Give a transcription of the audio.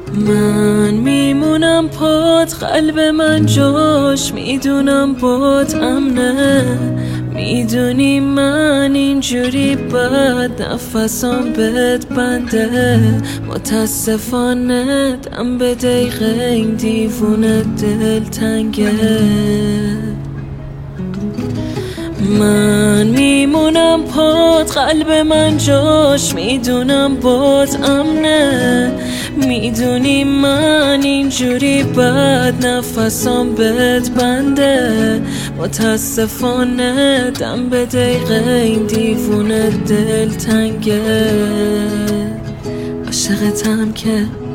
من میمونم پات، قلب من جاش میدونم بات امنه. میدونی من اینجوری بد نفسام بهت بنده. متاسفانه دم به دقیقه این دیوونه دل تنگه. من میمونم پات، قلب من جاش میدونم بات امنه. میدونی من اینجوری بد نفسام بهت بنده. متاسفانه دم به دقیقه این دیوونه دل تنگه. عاشقتم که